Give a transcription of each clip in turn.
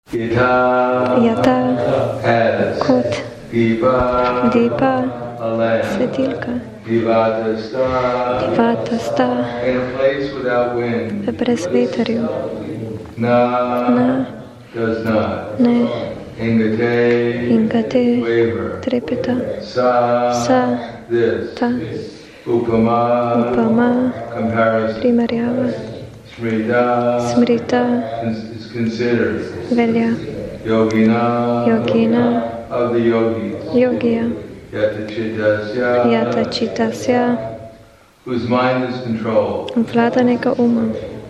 Yata kot Dipa svetilka, Divata sta v brezvetrju, Na ne Ingate trepeta, Sa ta Upama primerjava, Smrita velja, Yogina Yogija, Yata Chitasya vladanega uma,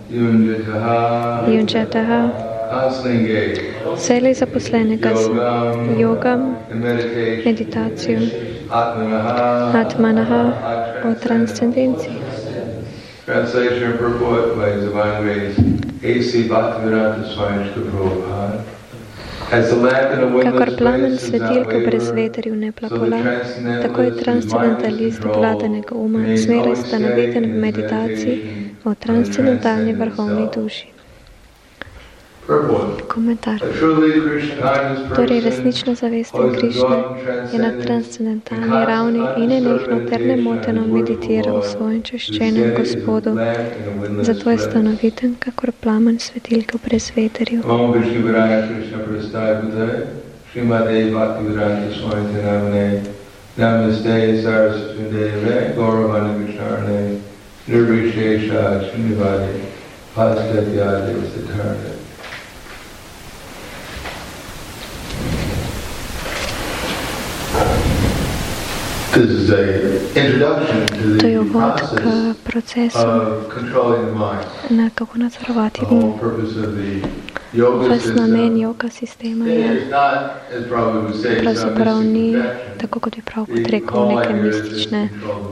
Yunjataha vselej zaposlenega z jogam, meditacijo, Atmanaha o transcendenciji. Translation and purport by His Divine Grace, A.C. Bhaktivedanta Swami Prabhupada. Kakor plamen svetilka brez vetrju ne plapola, tako je transcendentalist vladanega uma zmeraj sta naveden v meditaciji o transcendentalni vrhovni duši. Komentar. Torej, resnična zavest Krišne je na transcendentalni ravni in nenehno ter nemoteno meditira o svojem čaščenem Gospodu. Zato je stanoviten, kakor plamen svetilka brez vetrju. To je uvod k procesu, kako nadzorovati um. Ves namen yoga sistema je pravzaprav ni, tako kot je prav rekel, neke mistične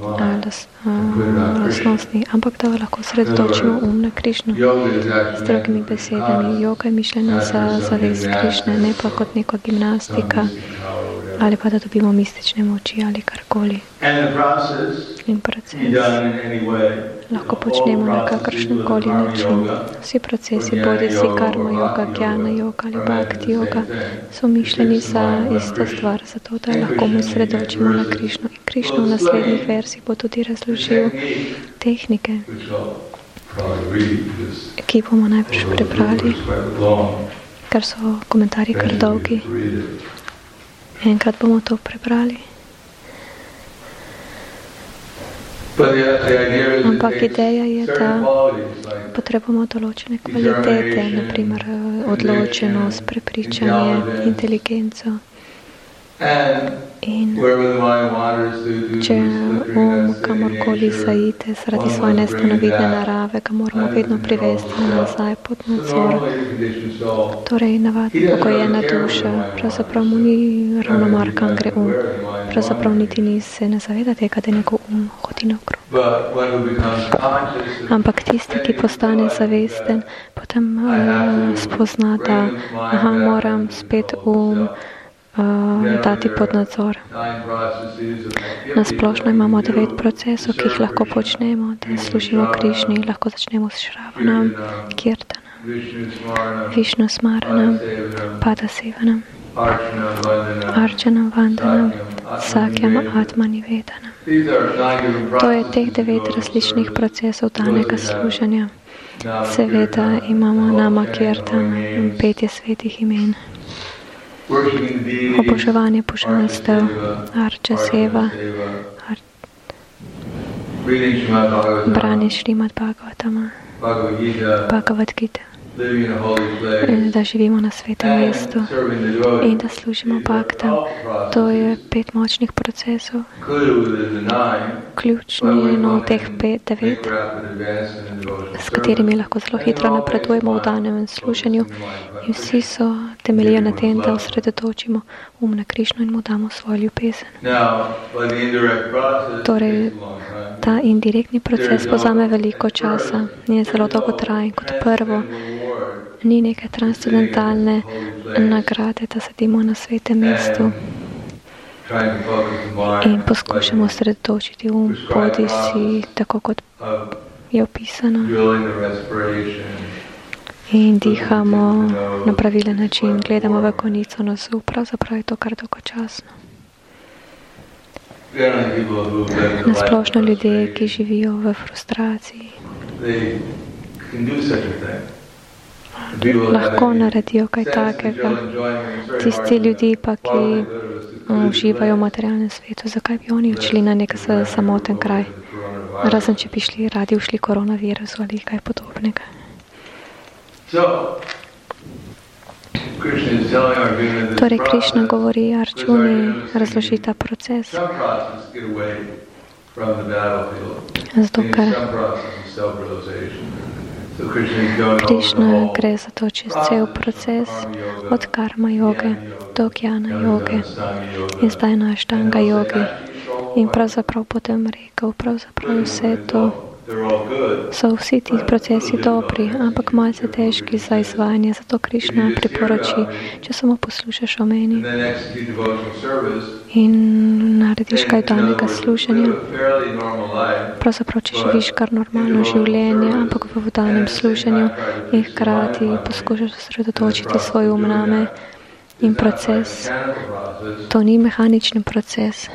lastnosti, ampak da lahko sredotočimo um na Krišno. S drugimi besedami, yoga je mišljena za zavest Krišne, ne pa kot neko gimnastika, ali pa da dobimo mistične moči ali karkoli. In proces lahko počnemo na kakršnem koli način. Vsi procesi, bodi si karma yoga, jnana yoga ali bhakti yoga, so mišljeni za isto stvar, zato da lahko mu sredočimo na Krišno. In Krišno v naslednjih versih bo tudi razložil tehnike, ki bomo najbrž prebrali, ker so komentarji kar dolgi. Enkrat bomo to prebrali. Ampak ideja je, da potrebujemo določene kvalitete, naprimer odločenost, prepričanje, inteligenco. In če kamorkoli zaide zaradi svoje nestanovitne narave, ga moramo vedno privesti nazaj pod nadzor. Torej, navadno pokojena duša, pravzaprav mu ni ravno mar, kam gre um. Pravzaprav niti se ne zaveda tega, da njegov hodi naokrog. Ampak tisti, ki postane zavesten, potem spozna, da moram spet dati pod nadzor. Na splošno imamo 9 procesov, ki jih lahko počnemo, da služimo Krišni. Lahko začnemo s Šravanam, Kirtanam, Višnu Smaranam, Padasevanam, Arčanam, Vandanam, Sakyam, Atmani, Vedanam. To je teh 9 različnih procesov danega služenja. Seveda imamo nama Kirtan in petje svetih imen. Oboževanje božanstev, Arča Seva, branje Šrimad Bhagavatama, Bhagavad Gita, da živimo na svetem mestu in da služimo bhaktam. To je 5 močnih procesov, ključni teh 9, s katerimi lahko zelo hitro napredujemo v danem služenju in vsi so temeljijo na tem, da osredotočimo um na Krišno in mu damo svojo ljubezen. Torej, ta indirektni proces vzame veliko časa in je zelo dolgotrajen. Kot prvo, ni neke transcendentalne nagrade, da sedimo na svetem mestu in poskušamo osredotočiti bodi si tako, kot je opisano, in dihamo na pravilen način, gledamo v konico nosu, pravzaprav je to kar dolgočasno. Nasplošno ljudje, ki živijo v frustraciji, lahko naredijo kaj takega. Tisti ljudi pa, ki uživajo v materialnem svetu, zakaj bi oni odšli na nek samoten kraj? Razen, če bi radi ušli koronavirusu ali kaj podobnega. Torej, Krišna govori Arjuni, razloži ta proces. Zato, ker Krišna gre za to čez cel proces, od karma joge do jnana joge in zdaj na aštanga jogi. In pravzaprav potem rekel, pravzaprav vse to so vsi ti procesi dobri, ampak malce težki za izvajanje, zato Krišna priporoči, če samo poslušaš o meni in narediš kaj danega služenja. Pravzaprav, če živiš kar normalno življenje, ampak v danem služenju in hkrati poskušaš osredotočiti svoj um name in proces, to ni mehanični proces.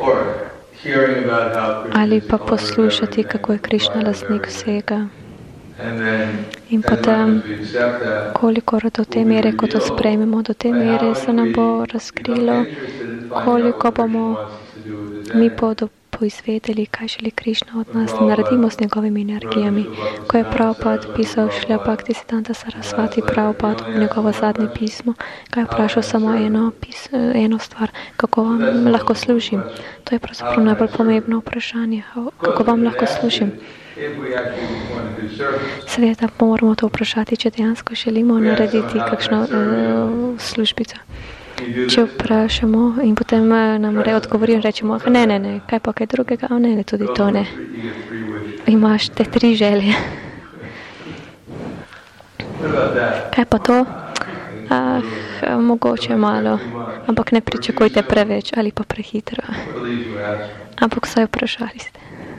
Ali pa poslušati, kako je Krišna lastnik vsega. In potem, kolikor do te mere, ko to sprejmemo, do te mere se nam bo razkrilo, koliko bomo mi poizvedeli, kaj želi Krišna od nas, da naredimo s njegovimi energijami. Ko je Prabhupada pisal Šrila Bhaktisiddhanta Sarasvati Prabhupada v njegovo zadnje pismo, kaj je vprašal samo eno stvar, kako vam lahko služim. To je pravzaprav najbolj pomembno vprašanje, kako vam lahko služim. Seveda moramo to vprašati, če dejansko želimo narediti kakšno službico. Če vprašamo in potem nam odgovorijo in rečemo, ne, kaj pa kaj drugega, ne, tudi to ne. Imaš te 3 želje. Kaj pa to? Mogoče malo, ampak ne pričakujte preveč ali pa prehitro. Ampak vsaj vprašali ste.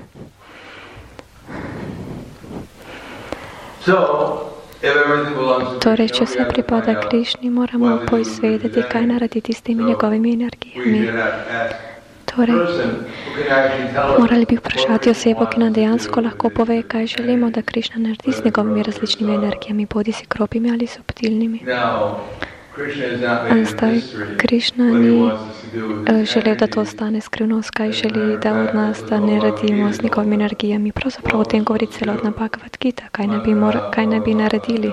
Torej, če vse pripada Krišni, moramo poizvedeti, kaj narediti s temi njegovimi energijami. Torej, morali bi vprašati osebo, ki nam dejansko lahko pove, kaj želimo, da Krišna naredi s njegovimi različnimi energijami, bodi si grobimi ali subtilnimi. Zdaj, Krišna ni želel, da to ostane skrivnost, kaj želi, da od nas, da ne naredimo s njegovimi energijami. Pravzaprav o tem govori celotna Bhagavad Gita, kaj ne bi naredili.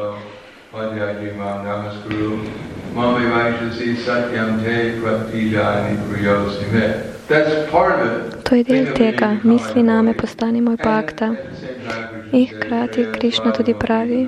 To je del tega, misli name, postani moj bhakta. In hkrati Krišna tudi pravi,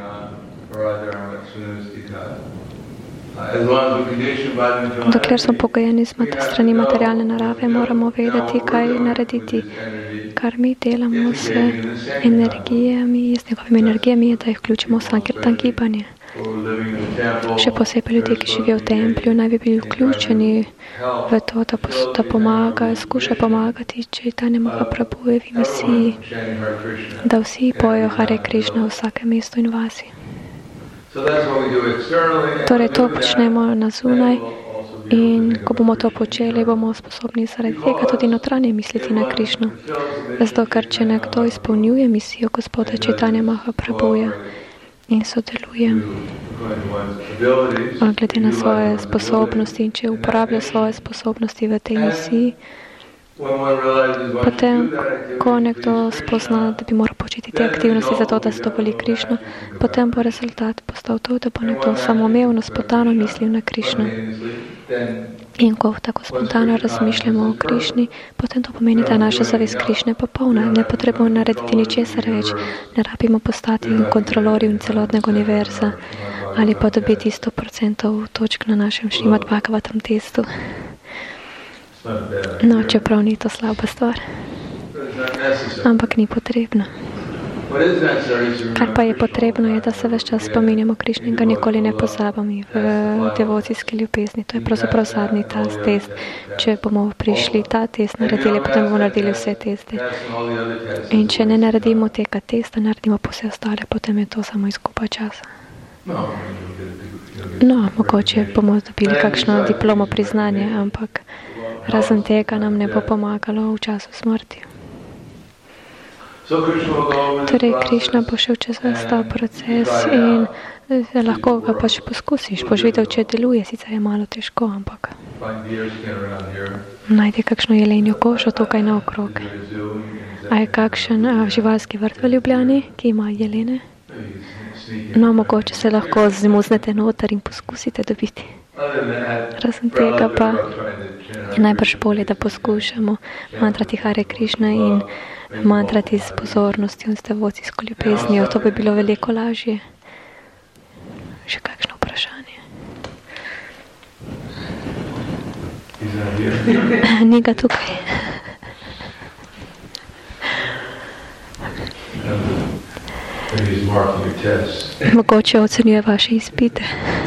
dokler smo pogojeni z strani materialne narave, moramo vedeti, kaj narediti. Kar mi delamo s energijami, s njegovimi energijami, je, da jih vključimo v sankirtan gibanje. Še posebej ljudje, ki živijo v templju, naj bi bili vključeni v to, da pomagajo, skušajo pomagati Chaitanya Mahaprabhujevi misiji, da vsi pojejo Hare Krishna v vsakem mestu in vasi. Torej, to počnemo na zunaj in ko bomo to počeli, bomo sposobni zaradi tega tudi notranje misliti na Krišno. Zato, ker če nekdo izpolnjuje misijo Gospoda Chaitanya Mahaprabhuja in sodeluje glede na svoje sposobnosti in če uporablja svoje sposobnosti v tej misiji, potem, ko nekdo spozna, da bi moral početi te aktivnosti za to, da zadovolji Krišno, potem bo rezultat postal to, da bo nekdo samoumevno, spontano mislil na Krišno. In ko tako spontano razmišljamo o Krišni, potem to pomeni, da je naša zavest Krišne popolna. Ne potrebujemo narediti ničesar več, ne rabimo postati kontrolorji celotnega univerza ali pa dobiti 100% točk na našem Šrimad Bhagavatam testu. No, čeprav ni to slaba stvar. Ampak ni potrebno. Kar pa je potrebno, je, da se ves čas spominjamo Krišne in ga nikoli ne pozabamo v devocijski ljubezni. To je pravzaprav zadnji test. Če bomo prišli ta test naredili, potem bomo naredili vse teste. In če ne naredimo tega testa, naredimo pa vse ostale, potem je to samo izguba časa. No, mogoče bomo dobili kakšno diplomo priznanje, ampak razen tega nam ne bo pomagalo v času smrti. Torej, Krišna bo šel čez ves ta proces in lahko ga pač poskusiš. Boš videl, če deluje, sicer je malo težko, ampak najdi kakšno jelenjo kožo tukaj naokrog. A je kakšen živalski vrt v Ljubljani, ki ima jelene? No, mogoče se lahko zmuznete noter in poskusite dobiti. Razen tega pa je najbrž bolje, da poskušamo mantrati Hare Krišna in mantrati s pozornostjo in s devocijsko ljubeznijo. To bi bilo veliko lažje. Še kakšno vprašanje? Ni ga tukaj. Mogoče ocenjuje vaše izpite.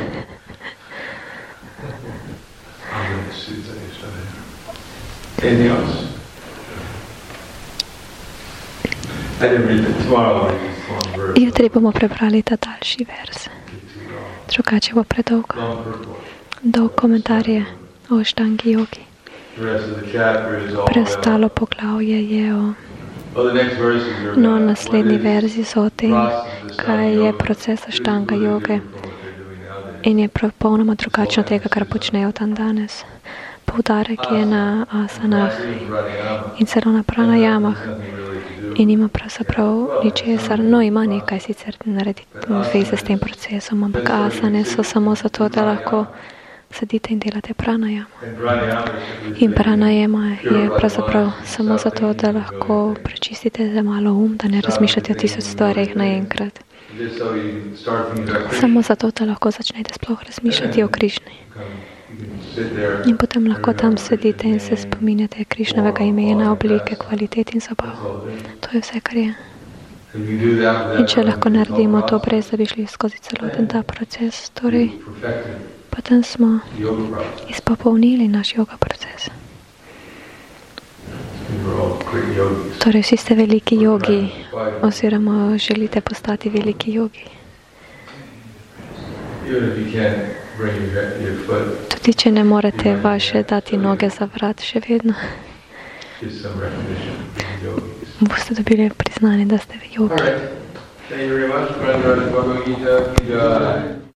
Jutri bomo prebrali ta daljši vers. Drugače bo predolgo. Dolg komentar je o Aštangi jogi. Preostalo poglavje je o... No, naslednji verzi so o tem, kaj je proces Aštanga joge in je popolnoma drugačno tega, kar počnejo tam danes. Poudarek je na asanah in celo na pranajamah in ima pravzaprav ničesar. No, ima nekaj sicer narediti veze s tem procesom, ampak asane so samo zato, da lahko sedite in delate pranajama. In pranajama je pravzaprav samo zato, da lahko prečistite za malo da ne razmišljate o 1000 stvarih naenkrat. Samo zato, da lahko začnete sploh razmišljati o Krišni. In potem lahko tam sedite in se spominjate Krišnovega imena, oblike, kvalitet in zabav. To je vse, kar je. In če lahko naredimo to brez, da bi šli skozi celoten ta proces, torej potem smo izpopolnili naš yoga proces. Torej, vsi ste veliki jogi, oziroma želite postati veliki jogi. Tudi, če ne morete vaše dati noge za vrat, še vedno boste dobili priznanje, da ste jogi.